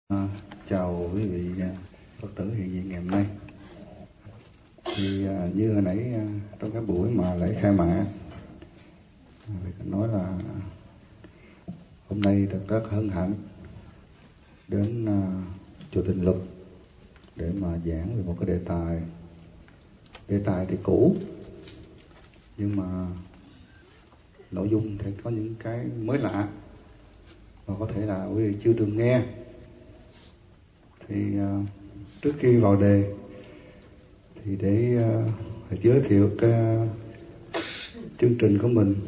Chào quý vị Phật tử hiện diện ngày hôm nay. Thì như hồi nãy trong cái buổi mà lễ khai mạc nói là hôm nay thật rất hân hạnh đến chùa Tịnh Lục để mà giảng về một cái đề tài thì cũ nhưng mà nội dung thì có những cái mới lạ và có thể là quý vị chưa từng nghe. Thì trước khi vào đề thì để giới thiệu cái chương trình của mình.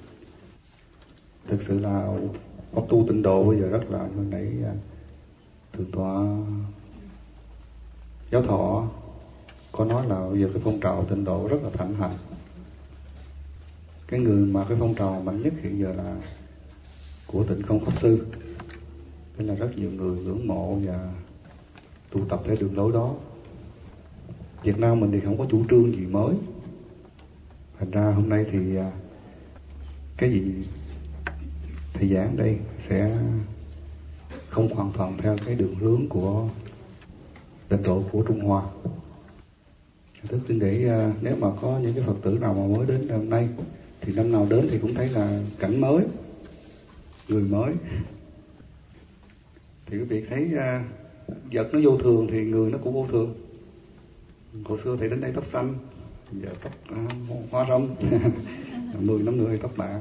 Thực sự là pháp tu tịnh độ bây giờ rất là hồi nãy thượng tọa giáo thọ có nói là bây giờ cái phong trào tịnh độ rất là thịnh hành. Cái người mà cái phong trào mạnh nhất hiện giờ là của Tịnh Không Pháp Sư, nên là rất nhiều người ngưỡng mộ và tụ tập theo đường lối đó. Việt Nam mình thì không có chủ trương gì mới, thành ra hôm nay thì cái gì thầy giảng đây sẽ không hoàn toàn theo cái đường hướng của tịnh độ của Trung Hoa. Tức tôi nghĩ nếu mà có những cái Phật tử nào mà mới đến hôm nay thì năm nào đến thì cũng thấy là cảnh mới, người mới. Thì quý vị thấy vật nó vô thường thì người nó cũng vô thường. Hồi xưa thì đến đây tóc xanh, giờ tóc hoa râm 10 năm nữa thì tóc bạc.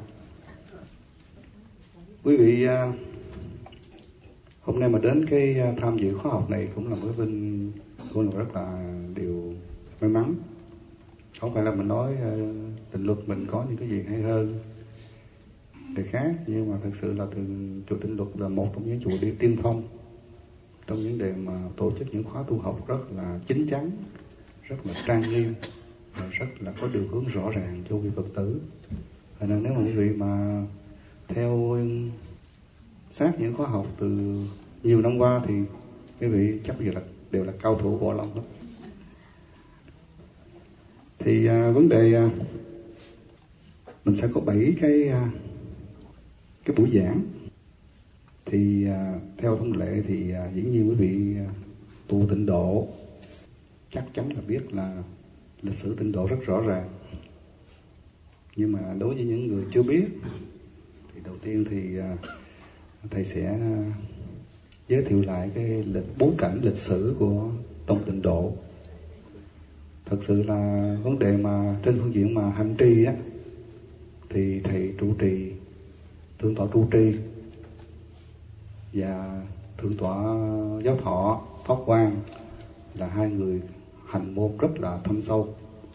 Quý vị hôm nay mà đến cái tham dự khóa học này cũng là một cái vinh, cũng là rất là điều may mắn. Không phải là mình nói Tịnh Luật mình có những cái gì hay hơn người khác, nhưng mà thật sự là từ chùa Tịnh Luật là một trong những chùa đi tiên phong trong những đề mà tổ chức những khóa tu học rất là chín chắn, rất là trang nghiêm và rất là có đường hướng rõ ràng cho quý Phật tử. Nên nếu mà quý vị mà theo sát những khóa học từ nhiều năm qua thì quý vị chắc bây giờ là đều là cao thủ bộ lòng đó. Thì vấn đề mình sẽ có 7 cái buổi giảng. Thì theo thông lệ thì dĩ nhiên quý vị tu tịnh độ chắc chắn là biết là lịch sử tịnh độ rất rõ ràng. Nhưng mà đối với những người chưa biết thì đầu tiên thì thầy sẽ giới thiệu lại cái bối cảnh lịch sử của tông tịnh độ. Thật sự là vấn đề mà trên phương diện mà hành trì á thì thầy trụ trì, thượng tọa trụ trì và thượng tọa giáo thọ Pháp Quang là hai người hành môn rất là thâm sâu.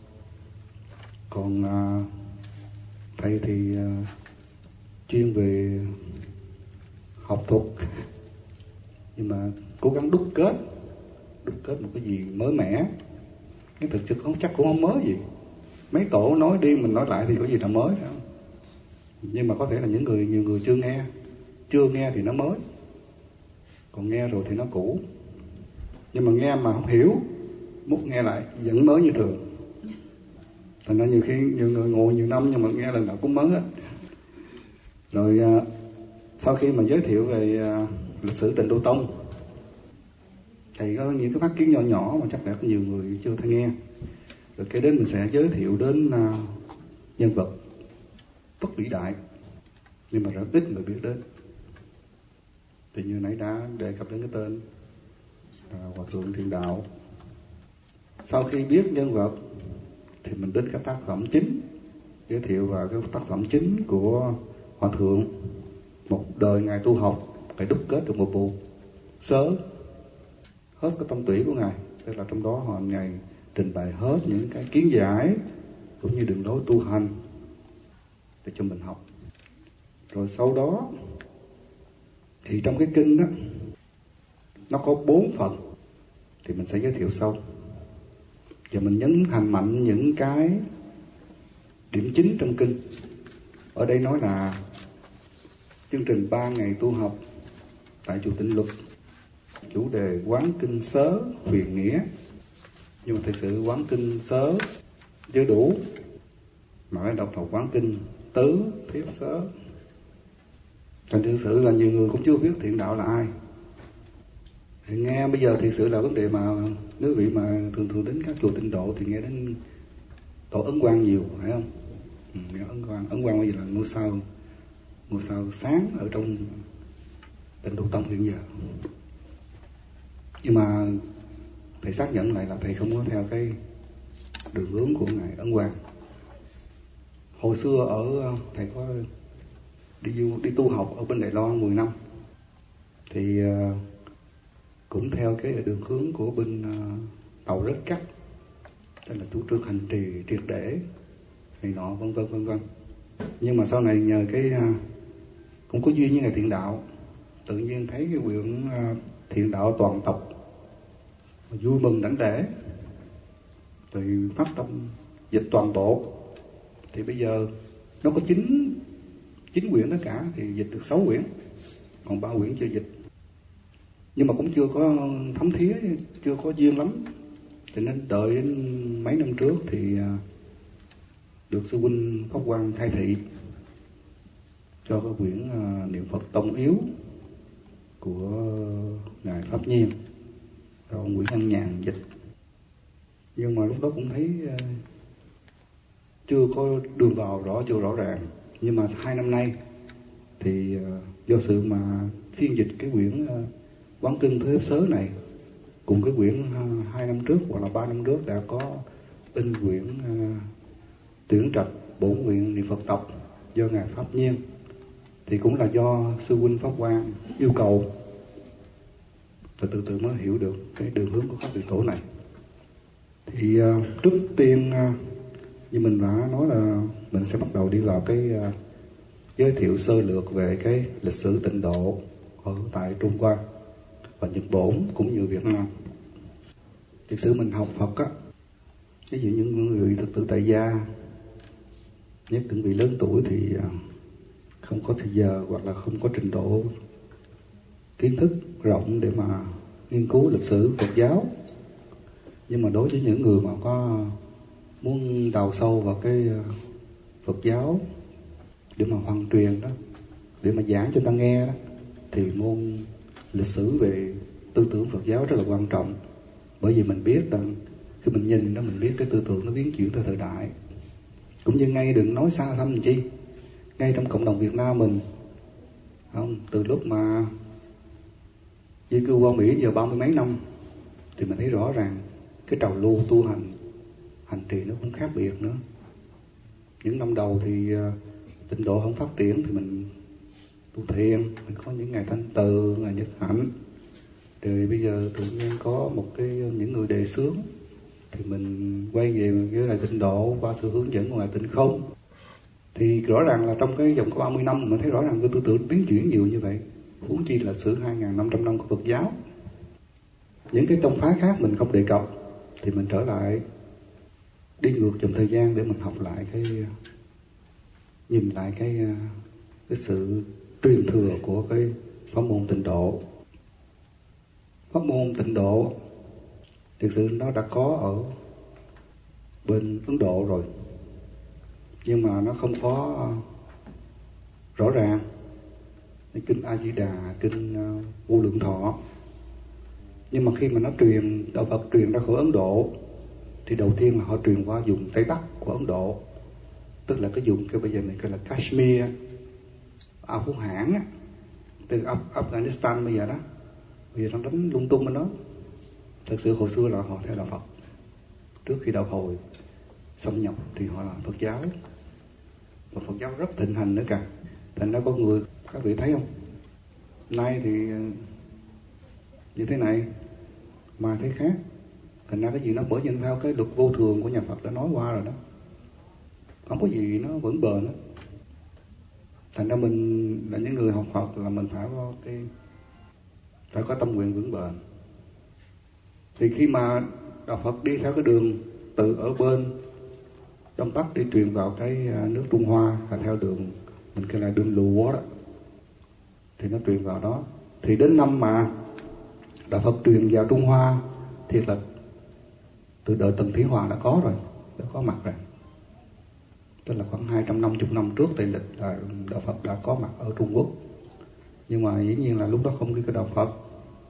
Còn thầy thì chuyên về học thuật, nhưng mà cố gắng đúc kết một cái gì mới mẻ. Cái thực sự không chắc cũng không mới gì. Mấy tổ nói đi mình nói lại thì có gì là mới đâu. Nhưng mà có thể là nhiều người chưa nghe thì nó mới, còn nghe rồi thì nó cũ. Nhưng mà nghe mà không hiểu, múc nghe lại vẫn mới như thường. Thành ra nhiều khi nhiều người ngồi nhiều năm nhưng mà nghe lần nào cũng mới hết. Rồi sau khi mà giới thiệu về lịch sử Tịnh Độ Tông, thầy có những cái phát kiến nhỏ nhỏ mà chắc là có nhiều người chưa thấy nghe. Rồi kế đến mình sẽ giới thiệu đến nhân vật rất vĩ đại nhưng mà rất ít người biết đến. Thì như nãy đã đề cập đến cái tên Hòa Thượng Thiện Đạo. Sau khi biết nhân vật thì mình đến cái tác phẩm chính, giới thiệu vào cái tác phẩm chính của Hòa Thượng. Một đời Ngài tu học phải đúc kết được một bộ sớ hết cái tâm tủy của Ngài. Tức là trong đó Ngài trình bày hết những cái kiến giải cũng như đường lối tu hành để cho mình học. Rồi sau đó thì trong cái kinh đó nó có 4 phần thì mình sẽ giới thiệu sau. Và mình nhấn hành mạnh những cái điểm chính trong kinh. Ở đây nói là chương trình 3 ngày tu học tại chùa Tịnh Lục, chủ đề quán kinh sớ huyền nghĩa. Nhưng mà thực sự quán kinh sớ chưa đủ, mà phải đọc quán kinh tứ thiếp sớ. Thành thực sự là nhiều người cũng chưa biết thiện đạo là ai. Thì nghe bây giờ thiệt sự là vấn đề mà nếu vị mà thường đến các chùa Tịnh Độ thì nghe đến tổ Ấn Quang nhiều, phải không? Nghe Ấn Quang bây giờ là ngôi sao sáng ở trong Tịnh Độ Tông hiện giờ. Nhưng mà thầy xác nhận lại là thầy không có theo cái đường hướng của ngài Ấn Quang. Hồi xưa thầy có đi tu học ở bên Đài Loan 10 năm, thì cũng theo cái đường hướng của bên Tàu Rất Cắt, tức là chủ trương hành trì triệt để này nọ vân vân. Nhưng mà sau này nhờ cái cũng có duyên với ngài Thiện Đạo, tự nhiên thấy cái quyển Thiện Đạo Toàn Tộc vui mừng đảnh lễ, rồi phát tâm dịch toàn bộ. Thì bây giờ nó có 9 quyển tất cả, thì dịch được 6 quyển, còn 3 quyển chưa dịch. Nhưng mà cũng chưa có thấm thía, chưa có duyên lắm, cho nên đợi đến mấy năm trước thì được sư huynh Pháp Quang khai thị cho cái quyển Niệm Phật Tông Yếu của ngài Pháp Nhiên, rồi Nguyễn Văn Nhàn dịch. Nhưng mà lúc đó cũng thấy chưa có đường vào chưa rõ ràng. Nhưng mà 2 năm nay thì do sự mà phiên dịch cái quyển Quán Kinh Thứ Hiếp Sớ này cùng cái quyển 2 năm trước hoặc là 3 năm trước đã có in quyển Tuyển Trạch Bổn Nguyện Niệm Phật Tộc do ngài Pháp Nhiên, thì cũng là do sư huynh Pháp Quang yêu cầu, và từ từ mới hiểu được cái đường hướng của các vị tổ này. Thì trước tiên như mình đã nói là mình sẽ bắt đầu đi vào cái giới thiệu sơ lược về cái lịch sử Tịnh Độ ở tại Trung Hoa và Nhật Bản cũng như Việt Nam. Thực sự mình học Phật á, ví dụ những người Phật tử tại gia, nhất những vị lớn tuổi thì không có thời giờ hoặc là không có trình độ kiến thức rộng để mà nghiên cứu lịch sử Phật giáo. Nhưng mà đối với những người mà có muốn đào sâu vào cái Phật giáo để mà hoàn truyền đó, để mà giảng cho ta nghe đó, thì môn lịch sử về tư tưởng Phật giáo rất là quan trọng. Bởi vì mình biết rằng khi mình nhìn đó, mình biết cái tư tưởng nó biến chuyển theo thời đại. Cũng như ngay đừng nói xa thăm chi, ngay trong cộng đồng Việt Nam mình, không, từ lúc mà di cư qua Mỹ giờ 30 mấy năm, thì mình thấy rõ ràng cái trào lưu tu hành trì nó cũng khác biệt nữa. Những năm đầu thì Tịnh Độ không phát triển, thì mình tu thiền, mình có những ngày Thanh Từ, ngày Nhật Hạnh. Rồi bây giờ tự nhiên có những người đề xướng, thì mình quay về với lại Tịnh Độ qua sự hướng dẫn của ngài Tịnh Không. Thì rõ ràng là trong cái vòng có 30 năm mình thấy rõ ràng cái tư tưởng biến chuyển nhiều như vậy, huống chi là sử 2.500 năm của Phật giáo. Những cái tông phái khác mình không đề cập, thì mình trở lại đi ngược dòng thời gian để mình học lại nhìn lại cái sự truyền thừa của cái pháp môn Tịnh Độ. Pháp môn Tịnh Độ thực sự nó đã có ở bên Ấn Độ rồi, nhưng mà nó không có rõ ràng. Kinh A Di Đà, kinh Vô Lượng Thọ. Nhưng mà khi mà đạo Phật truyền ra khỏi Ấn Độ, thì đầu tiên là họ truyền qua vùng Tây Bắc của Ấn Độ, tức là cái vùng bây giờ mình gọi là Kashmir, Phú Hãn á, từ Afghanistan bây giờ đó. Bây giờ nó đánh lung tung bên đó. Thật sự hồi xưa là họ theo đạo Phật, trước khi đạo Hồi xâm nhập thì họ là Phật giáo, và Phật giáo rất thịnh hành nữa cả. Thành ra có người, các vị thấy không, nay thì như thế này mà thế khác. Thành ra cái gì nó bởi nhìn theo cái luật vô thường của nhà Phật đã nói qua rồi đó, không có gì nó vững bền đó. Thành ra mình là những người học Phật là mình phải có tâm nguyện vững bền. Thì khi mà đạo Phật đi theo cái đường từ ở bên Đông Bắc đi truyền vào cái nước Trung Hoa, là theo đường mình kêu là đường lụa đó, thì nó truyền vào đó. Thì đến năm mà đạo Phật truyền vào Trung Hoa thì là từ đời Tần Thủy Hoàng đã có rồi, đã có mặt rồi. Tức là khoảng 250 năm trước Tây lịch là đạo Phật đã có mặt ở Trung Quốc. Nhưng mà dĩ nhiên là lúc đó không có cái đạo Phật,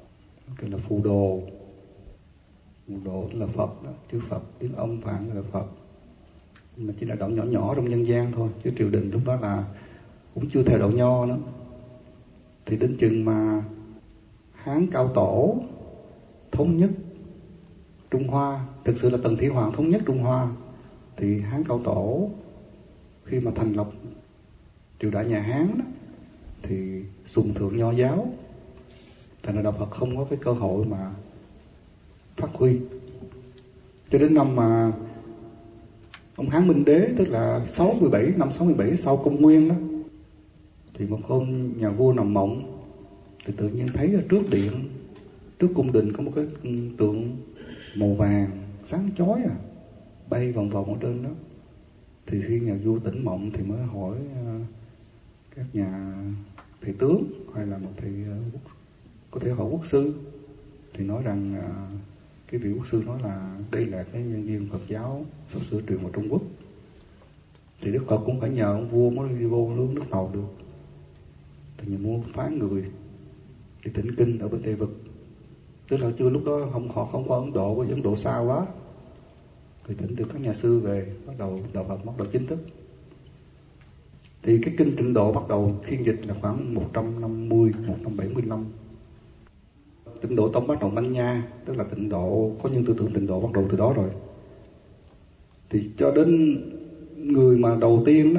Cái là phù đồ. Phù đồ là Phật đó, chữ Phật, tiếng ông Phạn là Phật. Nhưng mà chỉ là đạo nhỏ nhỏ trong nhân gian thôi, chứ triều đình lúc đó là cũng chưa theo đạo Nho nữa. Thì đến chừng mà Hán Cao Tổ thống nhất Trung Hoa, thực sự là Tần Thủy Hoàng thống nhất Trung Hoa, thì Hán Cao Tổ khi mà thành lập triều đại nhà Hán đó, thì sùng thượng Nho giáo, thành ra đạo Phật không có cái cơ hội mà phát huy. Cho đến năm mà ông Hán Minh Đế, tức là năm 67 sau Công Nguyên đó, thì một hôm nhà vua nằm mộng thì tự nhiên thấy ở trước điện, trước cung đình có một cái tượng màu vàng sáng chói bay vòng vòng ở trên đó. Thì khi nhà vua tỉnh mộng thì mới hỏi các nhà thầy tướng hay là một thầy có thể hỏi quốc sư, thì nói rằng cái vị quốc sư nói là đây là cái nhân viên Phật giáo sắp sửa truyền vào Trung Quốc. Thì Đức Phật cũng phải nhờ ông vua mới đi vô nước Tàu được. Thì nhà vua phái người đi thỉnh kinh ở bên Tây Vực, tức là chưa lúc đó họ không qua Ấn Độ, với Ấn Độ xa quá, thì thỉnh được các nhà sư về, bắt đầu đạo Phật bắt đầu chính thức. Thì cái kinh Tịnh Độ bắt đầu phiên dịch là khoảng 170 năm. Tịnh Độ Tông bắt đầu manh nha, tức là Tịnh Độ có những tư tưởng Tịnh Độ bắt đầu từ đó rồi. Thì cho đến người mà đầu tiên đó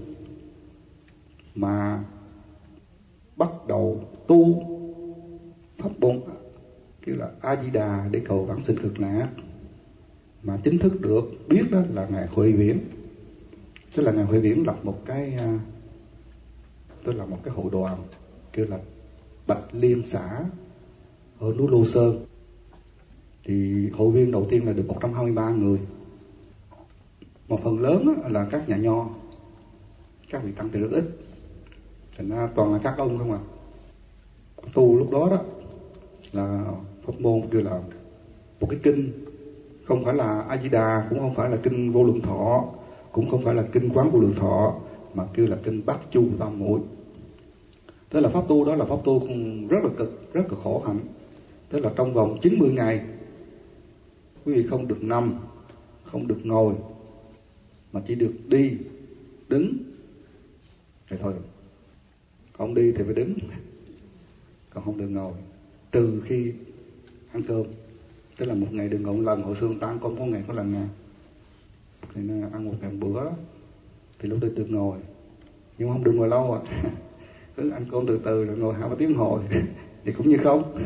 mà bắt đầu tu pháp môn kêu là A Di Đà để cầu vãng sinh cực lạc, mà chính thức được biết đó là ngài Huệ Viễn. Tức là ngài Huệ Viễn lập một cái hội đoàn kêu là Bạch Liên xã ở núi Lô Sơn. Thì hội viên đầu tiên là được 123 người. Một phần lớn là các nhà nho, các vị tăng thì rất ít, thành ra toàn là các ông không à. Tu lúc đó đó là pháp môn kêu là một cái kinh, không phải là A Di Đà, cũng không phải là kinh Vô Lượng Thọ, cũng không phải là kinh Quán Vô Lượng Thọ, mà kêu là kinh Bát Chu Tam Muội. Tức là pháp tu đó là pháp tu rất là cực, rất là khổ hạnh. Tức là trong vòng 90 ngày quý vị không được nằm, không được ngồi, mà chỉ được đi, đứng vậy thôi. Không đi thì phải đứng, còn không được ngồi, trừ khi ăn cơm. Tức là một ngày đừng ngồi một lần. Hồi xưa người ta ăn cơm có ngày có lần nha, thì ăn một ngày một bữa đó, thì lúc đó được ngồi, nhưng không được ngồi lâu cứ ăn cơm từ từ rồi ngồi 2-3 tiếng hồi thì cũng như không.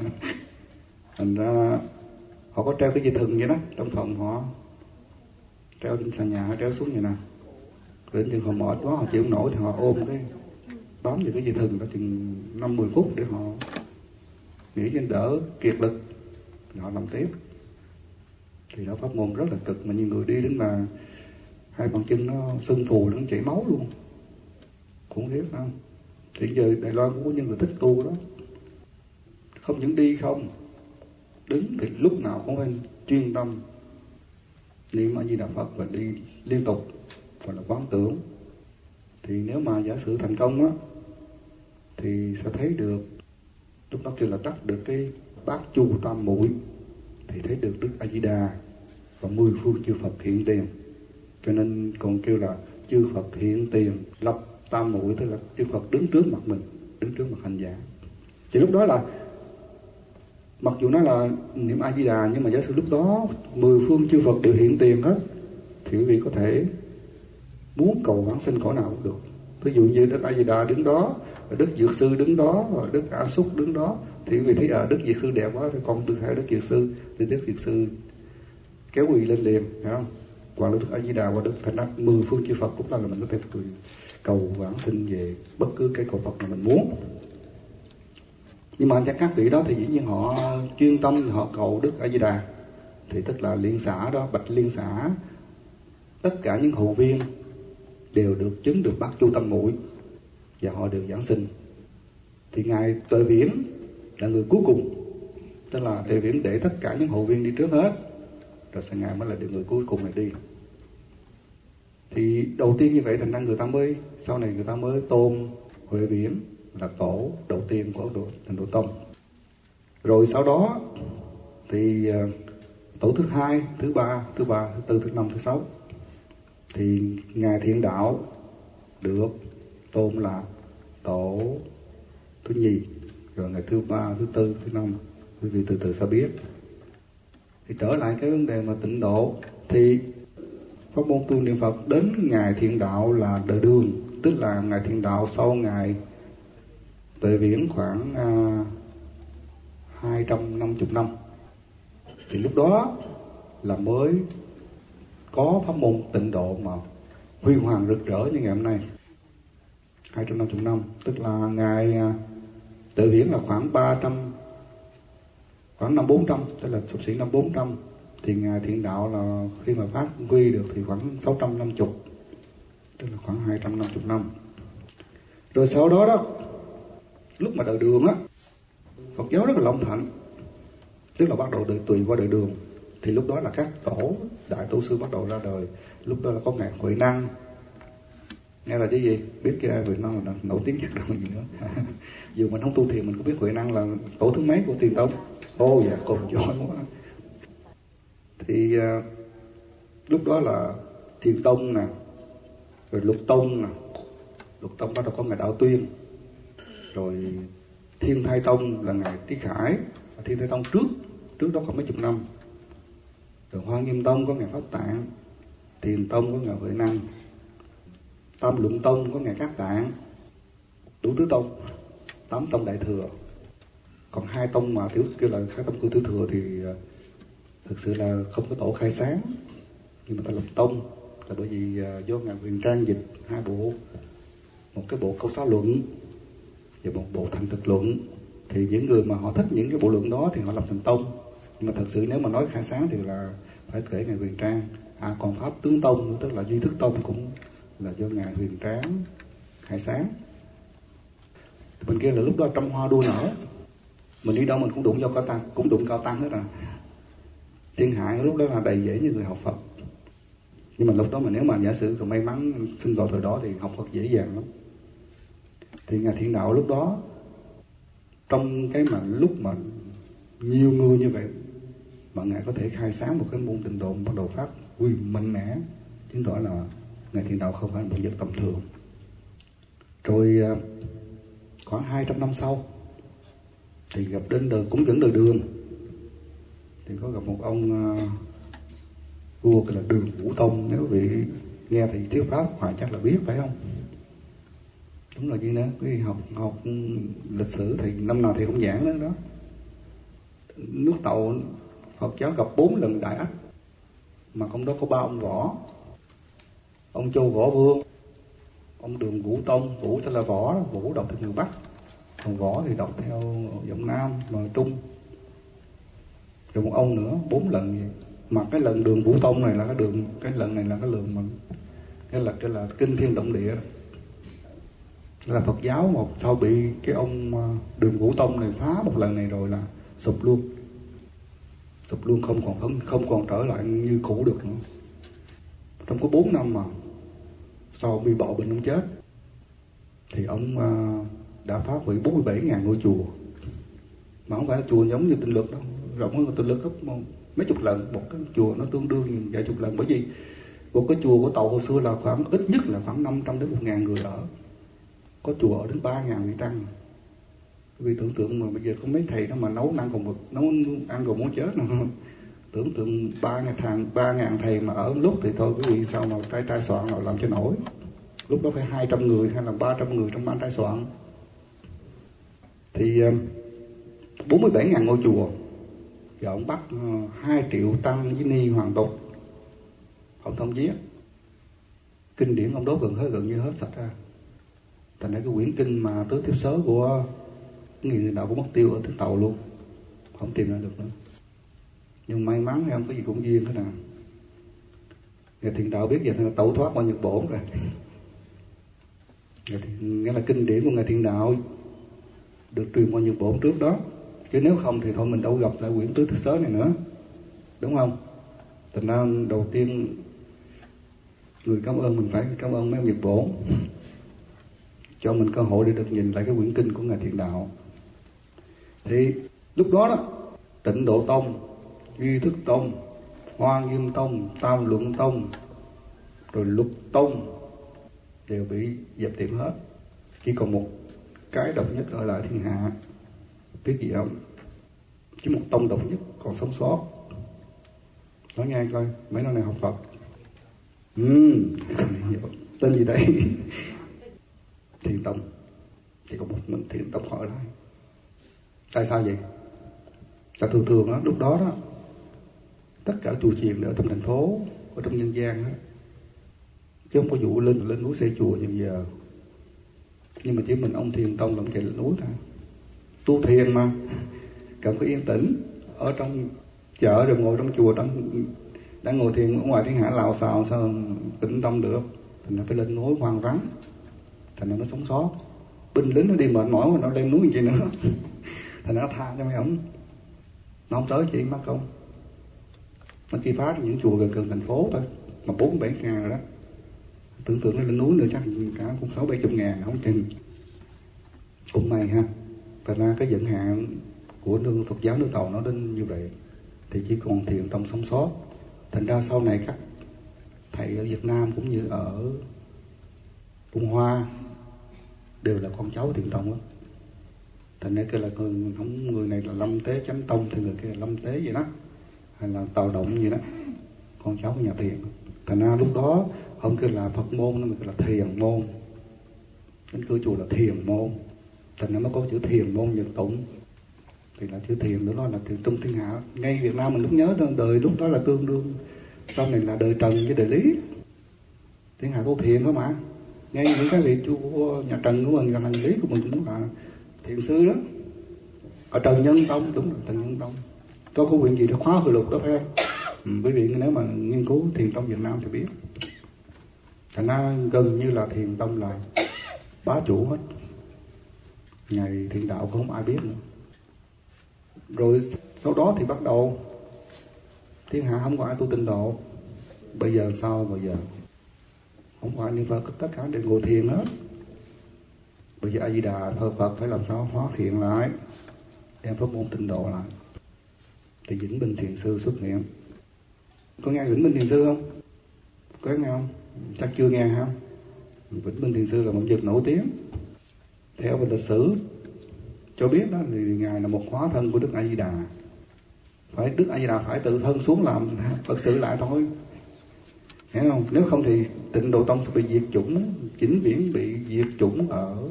Thành ra họ có treo cái dây thừng vậy đó, trong phòng họ treo trên sàn nhà, treo xuống vậy nè. Đến chừng họ mệt quá, họ chịu không nổi thì họ ôm cái bám vào cái dây thừng đó chừng 5-10 phút để họ nghỉ cho đỡ kiệt lực, rồi họ làm tiếp. Thì đó pháp môn rất là cực, mà nhiều người đi đến mà hai bàn chân nó sưng phù, nó chảy máu luôn, khủng khiếp không? Thì giờ Đài Loan cũng có những người thích tu đó, không những đi không, đứng thì lúc nào cũng phải chuyên tâm niệm A Di Đà Phật và đi liên tục, và là quán tưởng. Thì nếu mà giả sử thành công á, thì sẽ thấy được, lúc đó kêu là đắc được cái Bát Chu Tam Muội, thì thấy được Đức A Di Đà và 10 phương chư Phật hiện tiền. Cho nên còn kêu là chư Phật hiện tiền lập tam muội, tức là chư Phật đứng trước mặt mình, đứng trước mặt hành giả. Thì lúc đó là mặc dù nó là niệm A Di Đà, nhưng mà giả sử lúc đó 10 phương chư Phật đều hiện tiền hết, thì quý vị có thể muốn cầu vãng sinh cõi nào cũng được. Ví dụ như Đức A Di Đà đứng đó, Đức Dược Sư đứng đó, rồi Đức A Xúc đứng đó, thì quý vị thấy Đức Dược Sư đẹp quá, thì con tư thái Đức Dược Sư, thì Đức Dược Sư kéo quỳ lên liền, phải không? Hoặc là Đức A Di Đà và Đức Thành Đắc, 10 phương chư Phật, lúc đó là mình có thể cầu vãng sinh về bất cứ cái cầu Phật mà mình muốn. Nhưng mà các vị đó thì dĩ nhiên họ chuyên tâm, họ cầu Đức A Di Đà, thì tức là liên xã đó, Bạch Liên xã, tất cả những hậu viên đều được chứng được Bát Chu Tam Muội và họ đều giảng sinh. Thì ngài Tuệ Viễn là người cuối cùng, tức là Tuệ Viễn để tất cả những hậu viên đi trước hết, rồi sau ngài mới là người cuối cùng này đi. Thì đầu tiên như vậy, thành ra người ta mới sau này người ta mới tôn Huệ Viễn là tổ đầu tiên của Thành Độ Tông. Rồi sau đó thì tổ thứ hai, thứ ba, thứ tư, thứ năm, thứ sáu thì ngài Thiện Đạo được tôn là tổ thứ nhì, rồi ngày thứ ba, thứ tư, thứ năm, quý vị từ từ sẽ biết. Thì trở lại cái vấn đề mà tịnh độ thì pháp môn tu niệm Phật đến ngài Thiện Đạo là đời Đường, tức là ngài Thiện Đạo sau ngài Tuệ Viễn khoảng 250 năm, thì lúc đó là mới có pháp môn tịnh độ mà huy hoàng rực rỡ như ngày hôm nay. 250 năm, tức là ngài Tuệ Viễn là khoảng 300, khoảng năm 400, tức là sub xỉ năm 400, thì ngài Thiện Đạo là khi mà phát huy được thì khoảng 650, tức là khoảng 250 năm. Rồi sau đó đó, lúc mà đời Đường á, Phật giáo rất là long thạnh, tức là bắt đầu tùy qua đời Đường, thì lúc đó là các tổ đại tổ sư bắt đầu ra đời. Lúc đó là có ngài Huệ Năng, nghe là cái gì? Biết cái Huệ Năng là nổi tiếng nhất rồi gì nữa. Dù mình không tu thiền mình cũng biết Huệ Năng là tổ thứ mấy của Thiền Tông. Ô dạ, còn giỏi quá. Thì lúc đó là Thiền Tông nè, rồi Lục Tông nè. Lục Tông bắt đầu có ngài Đạo Tuyên, rồi Thiên Thai Tông là ngài Trí Khải. Thiên Thai Tông trước đó còn mấy chục năm. Rồi Hoa Nghiêm Tông có ngài Pháp Tạng, Thiền Tông có ngài Huệ Năng, Tam Luận Tông có ngài Cát Tạng, đủ tứ tông, 8 tông đại thừa. Còn 2 tông mà tiểu kêu là 2 tông cư tiểu thừa thì thực sự là không có tổ khai sáng, nhưng mà ta lập tông là bởi vì do ngài Huyền Trang dịch 2 bộ, một cái bộ Câu Xá Luận và một bộ Thành Thực Luận. Thì những người mà họ thích những cái bộ luận đó thì họ lập thành tông. Nhưng mà thật sự nếu mà nói khai sáng thì là phải kể ngài Huyền Trang. Còn Pháp Tướng Tông, tức là Duy Thức Tông, cũng là do ngài Huyền Tráng khai sáng. Bên kia là lúc đó trăm hoa đua nở, mình đi đâu mình cũng đụng vô cao tăng, cũng đụng cao tăng hết à. Thiên hạ lúc đó là đầy dễ như người học Phật. Nhưng mà lúc đó mà nếu mà giả sử rồi may mắn sinh vào thời đó thì học Phật dễ dàng lắm. Thì ngài Thiện Đạo lúc đó, trong cái mà lúc mà nhiều người như vậy mà ngài có thể khai sáng một cái môn tịnh độ bắt đầu phát huy mạnh mẽ, chứng tỏ là ngài Thiện Đạo không phải là một vật tầm thường. Rồi khoảng 200 năm sau thì gặp đến đời, cũng vẫn đời Đường, thì có gặp một ông vua là Đường Vũ Tông. Nếu vị nghe thì thuyết pháp Hoài chắc là biết phải không? Đúng là như nữa, quý học lịch sử thì năm nào thì cũng giảng đó đó. Nước Tàu Phật giáo gặp 4 lần đại ách, mà trong đó có 3 ông võ: ông Châu Võ Vương, ông Đường Vũ Tông. Vũ tên là Võ, Vũ đọc theo người Bắc, còn Võ thì đọc theo giọng Nam mà Trung. Rồi một ông nữa 4 lần vậy. Mà cái lần Đường Vũ Tông này là cái lần này là cái lần mà cái là kinh thiên động địa. Là Phật giáo mà sau bị cái ông Đường Vũ Tông này phá một lần này rồi là sụp luôn, không còn trở lại như cũ được nữa. Trong có 4 năm mà sau bị bạo bệnh ông chết thì ông đã phá hủy 47.000 ngôi chùa, mà không phải là chùa giống như Tịnh Lực đâu, rộng hơn Tịnh Lực gấp mấy chục lần. Một cái chùa nó tương đương vài chục lần, bởi vì một cái chùa của Tàu hồi xưa là khoảng ít nhất là khoảng 500 đến 1.000 người ở, có chùa ở đến 3.000 vị tăng. Vì tưởng tượng mà bây giờ có mấy thầy đó mà nấu ăn còn muốn chết nữa. Tưởng tượng 3.000 thầy mà ở lúc thì thôi quý vị sao mà trai soạn nào làm cho nổi. Lúc đó phải 200 người hay là 300 người trong ban trai soạn. Thì 47.000 ngôi chùa, và ông bắt 2 triệu tăng với ni hoàn tục, ông thông giết. Kinh điển ông đốt gần như hết sạch ra. Thành ra cái quyển kinh mà Tứ Tiếp Sớ của người đạo cũng mất tiêu ở Tịnh Tàu luôn, không tìm ra được nữa. Nhưng may mắn em có gì cũng duyên thế nào. Ngài Thiện Đạo biết vậy là tẩu thoát qua Nhật Bổn rồi. Nghĩa là kinh điển của Ngài Thiện Đạo được truyền qua Nhật Bổn trước đó, chứ nếu không thì thôi mình đâu gặp lại quyển Tứ Tiếp Sớ này nữa, đúng không? Thành ra đầu tiên người cảm ơn mình phải cảm ơn mấy ông Nhật Bổn cho mình cơ hội để được nhìn lại cái quyển kinh của Ngài Thiện Đạo. Thì Lúc đó đó, Tịnh Độ Tông, Duy Thức Tông, Hoa Nghiêm Tông, Tam Luận Tông, rồi Lục Tông đều bị dẹp tiệm hết. Chỉ còn một cái độc nhất ở lại thiên hạ. Biết gì không? Chỉ một tông độc nhất còn sống sót. Nói nghe coi, mấy năm này học Phật. Tên gì đây? Thiền Tông. Chỉ có một mình Thiền Tông hỏi lại. Tại sao vậy? Tại thường đó, lúc đó đó, tất cả chùa chiền ở trong thành phố, ở trong nhân gian đó, chứ không có vụ lên núi xây chùa như bây giờ. Nhưng mà chỉ mình ông Thiền Tông là chạy lên núi thôi. Tu thiền mà, cần phải yên tĩnh. Ở trong chợ rồi ngồi trong chùa đang ngồi thiền ở ngoài thiên hạ lào xào sao tĩnh tâm được. Thành ra phải lên núi hoang vắng, thành ra nó sống sót. Binh lính nó đi mệt mỏi mà nó lên núi làm chi nữa. Thành ra nó tha cho mấy ổng. Nó không tới chỉ mắc công. Nó chỉ phá những chùa gần thành phố thôi, mà 4-7 ngàn rồi đó. Tưởng tượng nó lên núi nữa chắc cả cũng 6-70 ngàn không chừng. Cũng may ha. Thành ra cái vận hạn của nương Phật giáo nước Tàu nó đến như vậy, thì chỉ còn Thiền Tông sống sót. Thành ra sau này các thầy ở Việt Nam cũng như ở Trung Hoa đều là con cháu Thiền Tông á. Thành ra kêu là người này là Lâm Tế Chánh Tông, thì người kia là Lâm Tế vậy đó, hay là Tào Động vậy đó, con cháu của nhà Thiền. Thành ra lúc đó không kêu là Phật môn, mà kêu là Thiền môn. Đến cửa chùa là Thiền môn. Thành ra mới có chữ Thiền môn Nhật Tụng. Thì là chữ thiền đó là thiền trong thiên hạ. Ngay Việt Nam mình lúc nhớ đời lúc đó là tương đương, sau này là đời Trần với đời Lý. Thiên hạ có thiền đó mà. Ngay những cái vị chúa nhà Trần của mình và thằng Lý của mình cũng là thiền sư đó. Ở Trần Nhân Tông, đúng là Trần Nhân Tông. Có quyển gì đó khóa hồi lục đó phải không? Quý vị nếu mà nghiên cứu Thiền Tông Việt Nam thì biết. Thành ra gần như là Thiền Tông là bá chủ hết. Ngày thiền đạo cũng không ai biết nữa. Rồi sau đó thì bắt đầu thiên hạ không có ai tu Tịnh Độ. Bây giờ sao bây giờ? Không có ai niệm Phật, tất cả đều ngồi thiền hết. Bây giờ A Di Đà Phật phải làm sao hóa thiền lại, đem pháp môn Tịnh Độ lại. Thì Vĩnh Minh Thiền Sư xuất hiện. Có nghe Vĩnh Minh Thiền Sư không? Có nghe không? Chắc chưa nghe ha. Vĩnh Minh Thiền Sư là một vật nổi tiếng. Theo về lịch sử cho biết đó, thì ngài là một hóa thân của Đức A Di Đà. Phải Đức A Di Đà phải tự thân xuống làm Phật sự lại thôi, hiểu không? Nếu không thì Tịnh Độ Tông sẽ bị diệt chủng, vĩnh viễn bị diệt chủng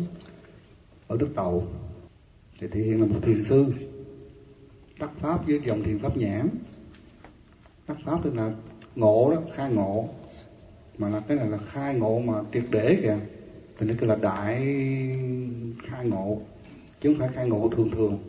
ở đất Tàu. Thì Thiền là một thiền sư đắc pháp với dòng thiền pháp nhãn. Đắc pháp tức là ngộ đó, khai ngộ, mà là cái này là khai ngộ mà triệt để kìa. Thì nó kêu là đại khai ngộ, chứ không phải khai ngộ thường thường.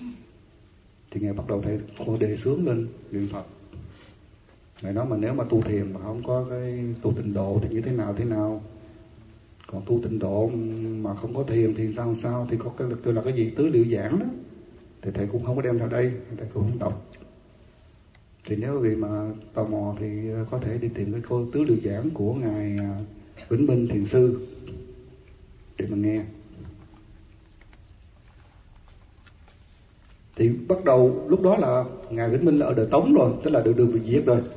Thì ngài bắt đầu thầy đề xướng lên niệm Phật. Ngài nói mà nếu mà tu thiền mà không có cái tu Tịnh Độ thì như thế nào. Còn tu Tịnh Độ mà không có thiền thì sao? Thì có cái kêu là cái gì tứ liệu giảng đó. Thì thầy cũng không có đem theo đây, thầy cũng không đọc. Thì nếu quý vị mà tò mò thì có thể đi tìm cái cô tứ liệu giảng của ngài Vĩnh Minh Thiền Sư để mà nghe. Thì bắt đầu lúc đó là ngài Vĩnh Minh là ở đời Tống rồi, tức là đường bị diệt rồi.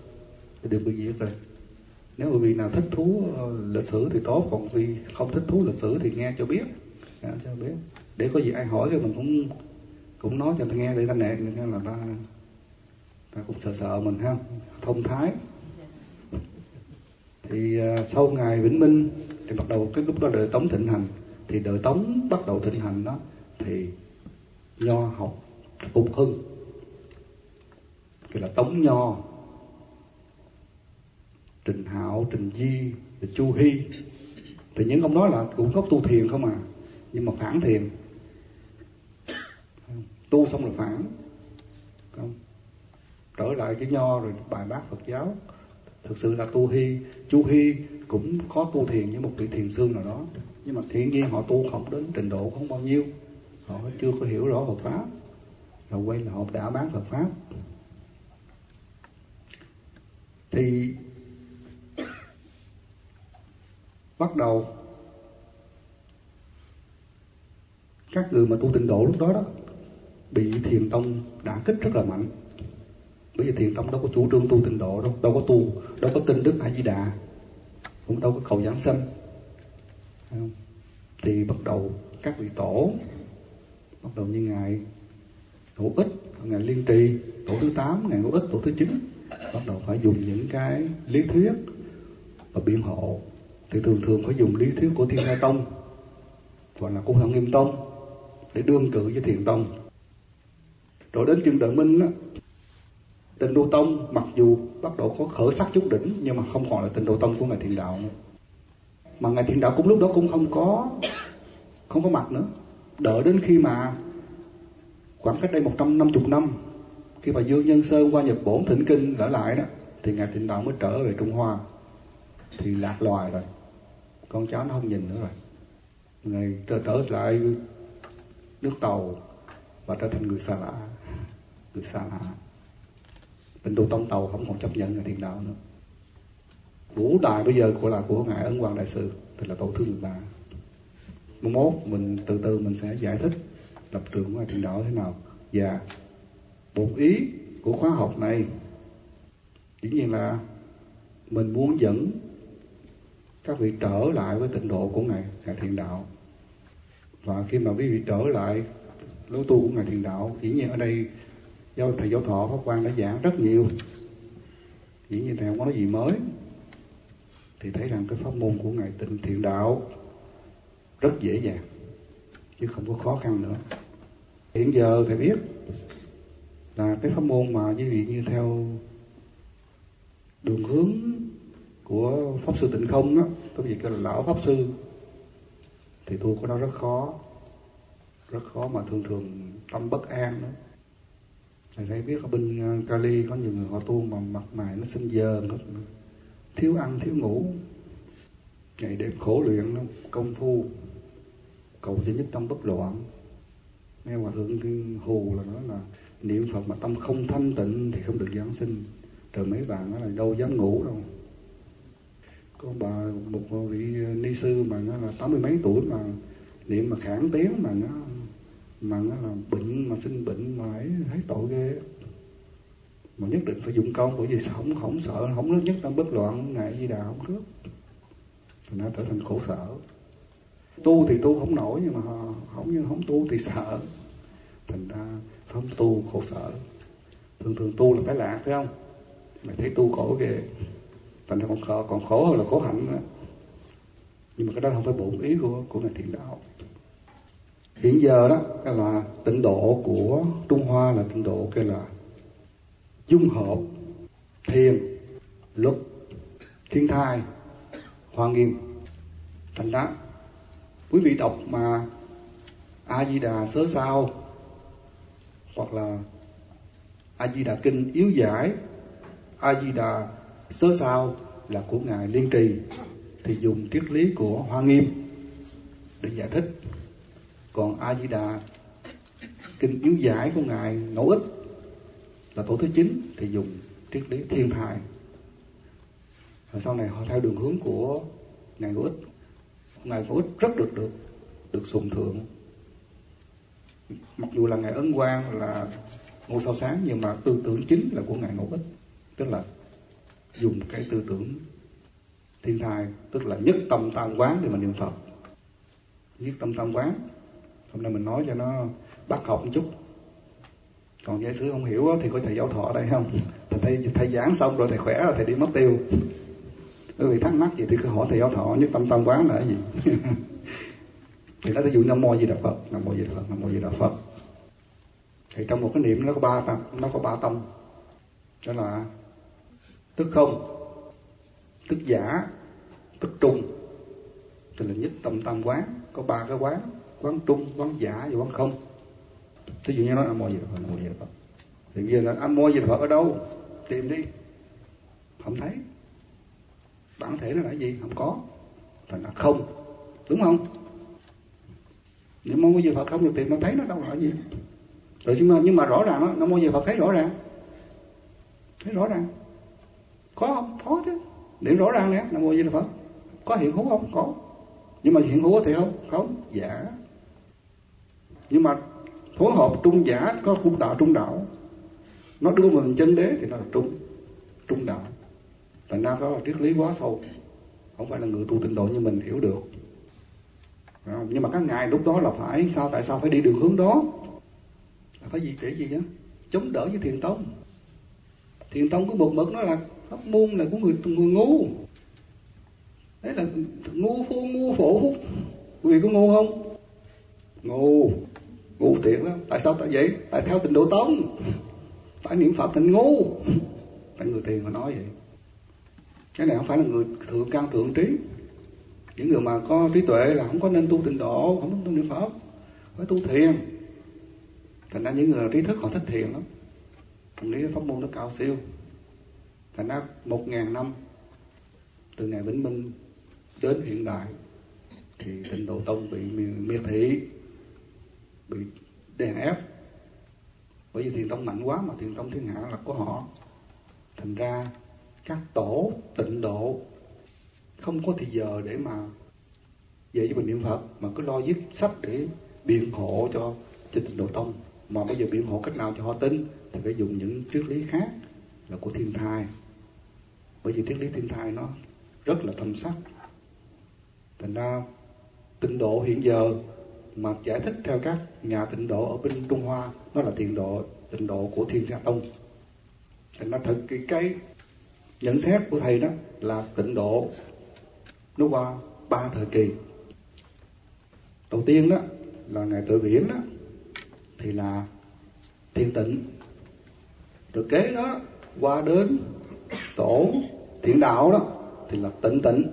Nếu quý vị nào thích thú lịch sử thì tốt, còn vì không thích thú lịch sử thì nghe cho biết. Để có gì ai hỏi thì mình cũng nói cho ta nghe để ta nệ, nên là ta cũng sợ mình ha, thông thái. Thì sau ngài Vĩnh Minh thì bắt đầu cái lúc đó đời Tống thịnh hành. Thì đời Tống bắt đầu thịnh hành đó thì nho học phục hưng, cái là Tống Nho, Trình Hạo, Trình Di, Chu Hy. Thì những ông đó là cũng có tu thiền không à, nhưng mà phản thiền, tu xong rồi phản, không trở lại cái nho rồi bài bác Phật giáo. Thực sự là Chu Hy cũng có tu thiền với một vị thiền sư nào đó, nhưng mà thiện nhiên họ tu học đến trình độ không bao nhiêu, họ chưa có hiểu rõ Phật pháp, rồi quay là họ đã bán Phật pháp. Thì bắt đầu các người mà tu Tịnh Độ lúc đó bị thiền tông đả kích rất là mạnh. Bởi vì thiền tông đâu có chủ trương tu tịnh độ đâu có tin Đức A Di Đà, cũng đâu có cầu giảng sanh. Thì bắt đầu các vị tổ, bắt đầu như ngài Ngũ Ích, ngài Liên Trì, tổ thứ 8, ngài Ngũ Ích, tổ thứ 9, bắt đầu phải dùng những cái lý thuyết và biện hộ. Thì thường phải dùng lý thuyết của Thiên Hai Tông hoặc là của Hoàng Nghiêm Tông để đương cự với Thiền Tông. Rồi đến Trương Đại Minh á, Tịnh Độ Tông mặc dù bắt đầu có khởi sắc chút đỉnh nhưng mà không còn là Tịnh Độ Tông của ngài Thiền Đạo nữa. Mà ngài Thiền Đạo cũng lúc đó cũng không có mặt nữa. Đợi đến khi mà khoảng cách đây 150 năm, khi mà Dương Nhân Sơn qua Nhật Bổn thỉnh kinh trở lại đó, thì ngài Thiền Đạo mới trở về Trung Hoa. Thì lạc loài rồi, con cháu nó không nhìn nữa rồi. Ngài trở lại nước Tàu và trở thành người xa lạ. Tịnh Độ Tông Tàu không còn chấp nhận ngài Thiền Đạo nữa. Vũ đài bây giờ của là của ngài Ấn Quang Đại Sư, thì là tổ thứ 13. Mốt mình từ từ mình sẽ giải thích lập trường của ngài Thiền Đạo thế nào. Và bổn ý của khóa học này dĩ nhiên là mình muốn dẫn các vị trở lại với tịnh độ của ngài Thiền Đạo. Và khi mà quý vị trở lại lối tu của ngài Thiền Đạo, dĩ nhiên ở đây thầy Giáo Thọ Pháp Quang đã giảng rất nhiều, dĩ nhiên thầy không có nói gì mới, thì thấy rằng cái pháp môn của ngài Thiền Đạo rất dễ dàng chứ không có khó khăn nữa. Hiện giờ thầy biết là cái pháp môn mà quý vị như theo đường hướng của Pháp Sư Tịnh Không đó, cái gì kêu là lão Pháp Sư, thì tu cái đó rất khó mà thường tâm bất an đó. Thầy thấy biết ở bên Cali có nhiều người họ tu mà mặt mày nó xinh dờn hết, thiếu ăn thiếu ngủ, ngày đêm khổ luyện nó công phu cầu cho nhất tâm bất loạn. Nghe hòa thượng Hù là nói là niệm Phật mà tâm không thanh tịnh thì không được giảng sinh. Rồi mấy bạn nói là đâu dám ngủ đâu. Có một vị ni sư mà nó là 80 mấy tuổi mà niệm mà khản tiếng mà nó là bệnh mà sinh bệnh mà ấy, thấy tội ghê. Mà nhất định phải dụng công, bởi vì không sợ, không nước nhất tâm bất loạn, ngài Di Đà không rước, thì nó trở thành khổ sở. Tu thì tu không nổi, nhưng mà không tu thì sợ, thành ra không tu khổ sở. Thường tu là phải lạc, phải không? Mày thấy tu khổ ghê, thành ra còn khổ hơn là khổ hạnh nữa. Nhưng mà cái đó không phải bổn ý của ngài Thiền Đạo. Hiện giờ đó là tịnh độ của Trung Hoa là tịnh độ kêu là dung hợp thiền, luật, thiên thai, Hoa Nghiêm. Thành ra quý vị đọc mà A Di Đà Sớ Sao hoặc là A Di Đà Kinh Yếu Giải, A Di Đà Sớ Sao là của ngài Liên Trì, thì dùng triết lý của Hoa Nghiêm để giải thích. Còn A Di Đà Kinh Yếu Giải của ngài Ngẫu Ích là tổ thứ 9 thì dùng triết lý thiên thai. Rồi sau này họ theo đường hướng của ngài Ngẫu Ích. Ngài Ngẫu Ích rất được sùng thượng. Mặc dù là ngài Ấn Quang là ngôi sao sáng, nhưng mà tư tưởng chính là của ngài Ngẫu Ích, tức là dùng cái tư tưởng thiên thai, tức là nhất tâm tam quán để mà niệm Phật. Nhất tâm tam quán, hôm nay mình nói cho nó bắt học một chút. Còn giả sử không hiểu thì có thầy Giáo Thọ ở đây không? Thầy giảng xong rồi thầy khỏe rồi thầy đi mất tiêu. Quý vị thắc mắc gì thì cứ hỏi thầy Giáo Thọ nhất tâm tam quán là cái gì. Thì nó ví dụ Nam Mô Di Đà Phật, Nam Mô Di Đà Phật, Nam Mô Di Đà Phật. Thì trong một cái niệm nó có ba tâm. Đó là tức không, tức giả, tức trung. Tức là nhất tâm tam quán, có ba cái quán: quán trung, quán giả và quán không. Ví dụ như nói Nam Mô Di Đà Phật, Nam Mô Di Đà Phật. Thì giờ là Nam Mô Di Đà Phật ở đâu? Tìm đi. Không thấy. Bản thể nó là gì? Không có. Thành là không. Đúng không? Nam Mô Di Đà Phật không được tìm, nó thấy nó đâu là gì. Rồi nhưng mà rõ ràng đó, Nam Mô Di Đà Phật thấy rõ ràng. Thấy rõ ràng. Có không? Có chứ. Điểm rõ ràng nè, Nam Mô Di Đà Phật. Có hiện hữu không? Có. Nhưng mà hiện hữu thì không? Không. Giả. Nhưng mà phối hợp trung giả, có trung đạo. Nó đưa mình chân đế thì nó là trung đạo. Thành ra đó là triết lý quá sâu, không phải là người tu tịnh độ như mình hiểu được. Nhưng mà các ngài lúc đó là phải sao? Tại sao phải đi đường hướng đó? Là phải gì để gì á? Chống đỡ với Thiền tông. Thiền tông có một mực nó là pháp môn là của người ngu. Đấy là ngu phụ. Quý vị có ngu không? Ngu thiệt lắm. Tại sao tại vậy? Tại theo Tịnh Độ Tông. Tại niệm Phật thành ngu. Tại người Thiền mà nói vậy. Cái này không phải là người thượng căn thượng trí. Những người mà có trí tuệ là không có nên tu Tịnh Độ, không có tu niệm Phật, phải tu thiền. Thành ra những người trí thức họ thích thiền lắm. Thằng lý pháp môn nó cao siêu. Thành ra 1000 năm từ ngày Vĩnh Minh đến hiện đại thì Tịnh Độ Tông bị miệt thị, bị đè ép. Bởi vì Thiền tông mạnh quá mà Thiền tông thiên hạ là của họ. Thành ra các tổ Tịnh Độ không có thì giờ để mà về với mình niệm Phật, mà cứ lo viết sách để biện hộ cho Tịnh Độ Tông. Mà bây giờ biện hộ cách nào cho họ tin thì phải dùng những triết lý khác là của Thiên Thai. Bởi vì triết lý Thiên Thai nó rất là thâm sắc. Thành ra Tịnh Độ hiện giờ mà giải thích theo các nhà Tịnh Độ ở bên Trung Hoa, nó là Tịnh Độ của Thiên Gia Tông. Thành ra thực cái nhận xét của thầy đó là Tịnh Độ nó qua 3 thời kỳ. Đầu tiên đó là ngày Tuệ Viễn đó thì là Thiền Tịnh. Rồi kế đó qua đến tổ Thiện Đạo đó thì là Tịnh Tịnh.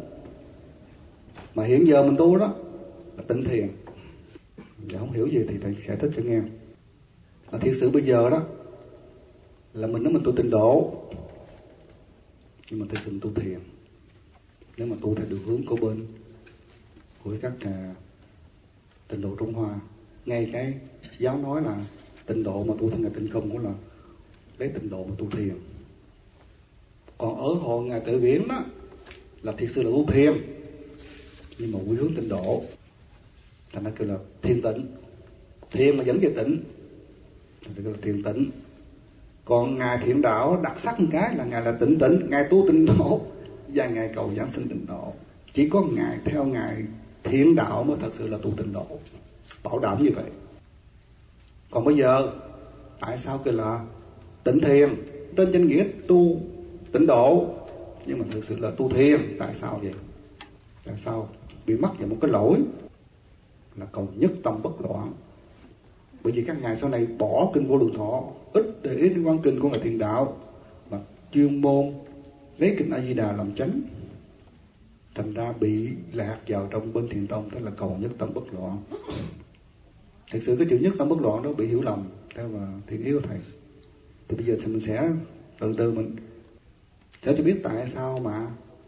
Mà hiện giờ mình tu đó là Tịnh Thiền. Dạ không hiểu gì thì thầy sẽ thích cho nghe. Là thiệt sự bây giờ đó là mình nói mình tu Tịnh Độ, nhưng mà thực sự tu thiền. Nếu mà tu theo đường hướng của bên của các Tịnh Độ Trung Hoa, ngay cái giáo nói là Tịnh Độ mà tu theo ngày Tịnh Không cũng là lấy Tịnh Độ mà tu thiền. Còn ở hồi ngày Tuệ Viễn đó là thiệt sự là tu thiền, nhưng mà quy hướng Tịnh Độ. Thành ra kêu là Thiền Tịnh. Thiền mà dẫn về tịnh thành ra kêu là Thiền Tịnh. Còn ngài Thiện Đạo đặc sắc một cái là ngài là Tịnh Tịnh, ngài tu Tịnh Độ và ngài cầu giảng sinh Tịnh Độ. Chỉ có ngài theo ngài Thiện Đạo mới thật sự là tu Tịnh Độ, bảo đảm như vậy. Còn bây giờ tại sao kêu là Tịnh Thiền? Trên danh nghĩa tu Tịnh Độ nhưng mà thực sự là tu thiền. Tại sao vậy? Tại sao bị mắc vào một cái lỗi là cầu nhất tâm bất loạn? Bởi vì các ngài sau này bỏ kinh Vô Lượng Thọ, ít để ý đến quan kinh của ngài Thiện Đạo, mà chuyên môn lấy kinh A Di Đà làm chánh. Thành ra bị lạc vào trong bên Thiền tông, đó là cầu nhất tâm bất loạn. Thực sự cái chữ nhất tâm bất loạn đó bị hiểu lầm theo mà thiện ý của thầy. Thì bây giờ thì mình sẽ từ từ mình sẽ cho biết tại sao mà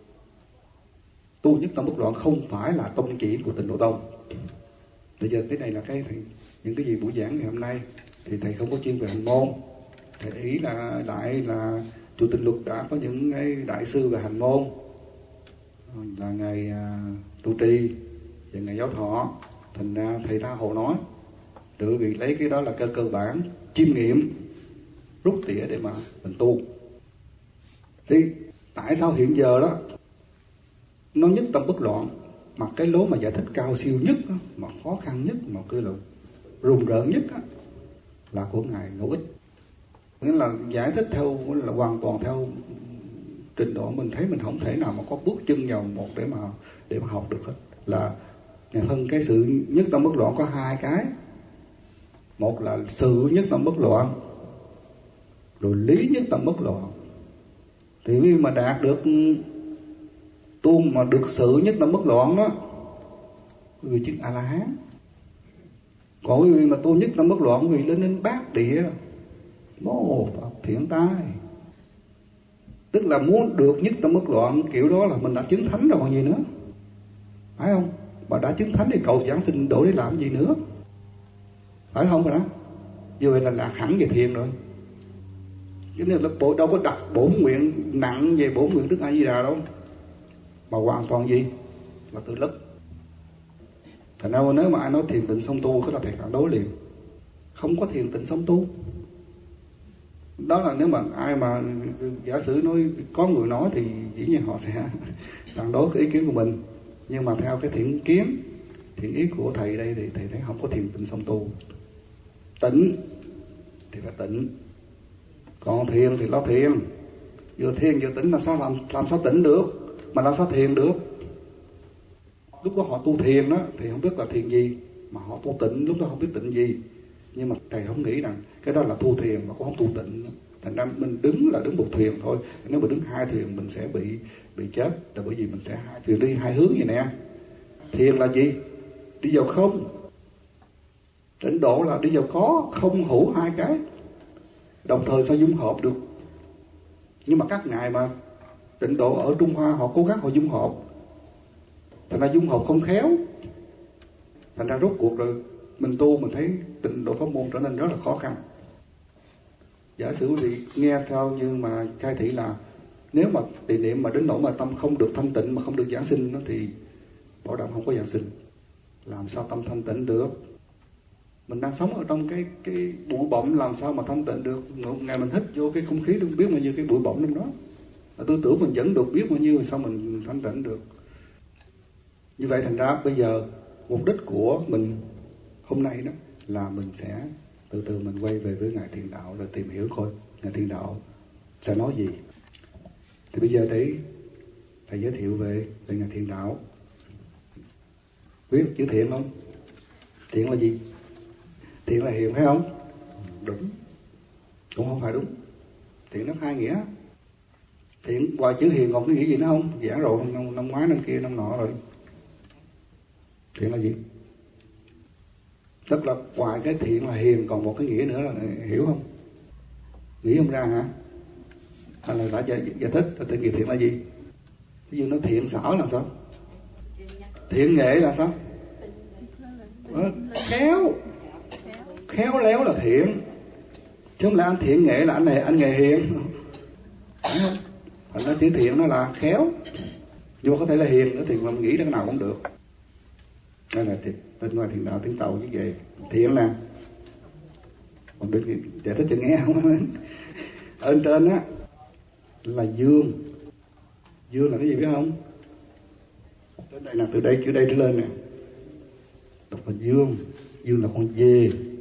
tu nhất tâm bất loạn không phải là tông chỉ của Tịnh Độ Tông. Bây giờ cái này là cái thầy, những cái gì buổi giảng ngày hôm nay thì thầy không có chuyên về hành môn. Thầy ý là lại là Chùa Tịnh Luật đã có những cái đại sư về hành môn, là ngài trụ trì và ngài giáo thọ. Thành ra thầy tha hồ nói tự vì lấy cái đó là cơ bản chiêm nghiệm rút tỉa để mà mình tu. Thì tại sao hiện giờ đó nó nhất tâm bất loạn, mà cái lối mà giải thích cao siêu nhất đó, mà khó khăn nhất, mà cứ là rùng rợn nhất đó, là của ngài Ngẫu Ích. Nghĩa là giải thích theo là hoàn toàn theo trình độ mình thấy mình không thể nào mà có bước chân vào một để mà học được hết. Là ngài phân cái sự nhất tâm bất loạn có 2 cái. Một là sự nhất tâm bất loạn, rồi lý nhất tâm bất loạn. Thì vì mà đạt được tu mà được sự nhất tâm bất loạn đó, quý vị chứng A-la-hán. Còn quý vị mà tu nhất tâm bất loạn, quý vị lên đến bát địa mô Phật thiện tai. Tức là muốn được nhất tâm bất loạn kiểu đó là mình đã chứng thánh rồi còn gì nữa, phải không? Mà đã chứng thánh thì cầu giảng sinh độ để làm gì nữa, phải không? Rồi đó, như vậy là lạc hẳn về thiền rồi. Chứ nên là bộ đâu có đặt bổn nguyện nặng về bổn nguyện Đức A Di Đà đâu, mà hoàn toàn gì là tự lực. Thành ra nếu mà ai nói thiền định xong tu, cái là thầy phản đối liền. không có thiền tịnh sống tu. Đó là nếu mà ai mà giả sử nói có người nói thì dĩ nhiên họ sẽ phản đối cái ý kiến của mình. Nhưng mà theo cái thiện ý của thầy đây thì thầy thấy không có thiền tịnh sống tu. Tịnh thì phải tịnh, còn thiền thì lo thiền. Vừa thiền vừa tịnh làm sao tịnh được, mà làm sao thiền được. Lúc đó họ tu thiền đó thì không biết là thiền gì, mà họ tu tịnh lúc đó không biết tịnh gì. Nhưng mà thầy không nghĩ rằng cái đó là tu thiền mà cũng không tu tịnh. Thành ra mình đứng là đứng một thuyền thôi. Nếu mà đứng hai thuyền mình sẽ bị chết, là bởi vì mình sẽ hai thuyền đi hai hướng vậy nè. Thiền là gì? Đi vào không. Tịnh độ là đi vào có, không hữu hai cái đồng thời sao dung hợp được. Nhưng mà các ngài mà tịnh độ ở Trung Hoa họ cố gắng họ dung hợp, thành ra dung hợp không khéo. Thành ra rốt cuộc rồi mình tu mình thấy tịnh độ pháp môn trở nên rất là khó khăn. Giả sử quý vị nghe theo như mà khai thị là nếu mà tỳ niệm mà đến nỗi mà tâm không được thanh tịnh mà không được giảng sinh đó, thì bảo đảm không có giảng sinh. Làm sao tâm thanh tịnh được? Mình đang sống ở trong cái bụi bặm, làm sao mà thanh tịnh được? Một ngày mình hít vô cái không khí không biết bao nhiêu cái bụi bặm trong đó, tư tưởng mình vẫn được biết bao nhiêu, thì sao mình thanh tịnh được? Như vậy thành ra bây giờ mục đích của mình hôm nay đó là mình sẽ từ từ mình quay về với Ngài Thiền Đạo, rồi tìm hiểu coi Ngài Thiền Đạo sẽ nói gì. Thì bây giờ để thầy giới thiệu về Ngài Thiền Đạo. Biết chữ thiện không? Thiện là gì? Thiện là hiền phải không? Đúng. Cũng không phải đúng. Thiện nó hai nghĩa. Thiện ngoài chữ hiền còn cái nghĩa gì nữa không? Giảng rồi năm ngoái năm kia năm nọ rồi. Thiện là gì? Tức là ngoài cái thiện là hiền còn một cái nghĩa nữa là hiểu không? Nghĩ không ra hả? Hay là đã giải thích tự nhiên thiện là gì? Ví dụ nó thiện xảo là sao? Thiện nghệ là sao? Khéo léo là thiện, chứ không là anh thiện nghệ là anh nghề hiền, phải không? Thành ra chữ thiện nó là khéo, nhưng mà có thể là hiền nữa thì mình nghĩ thế nào cũng được. Đây là tên ngoài Thiền Đạo tiếng Tàu như vậy. Thiện nè, còn được giải thích cho nghe không? Ở trên á là dương. Dương là cái gì biết không? Đến đây là từ đây chữ đây trở lên nè, đọc là dương. Dương là con dê.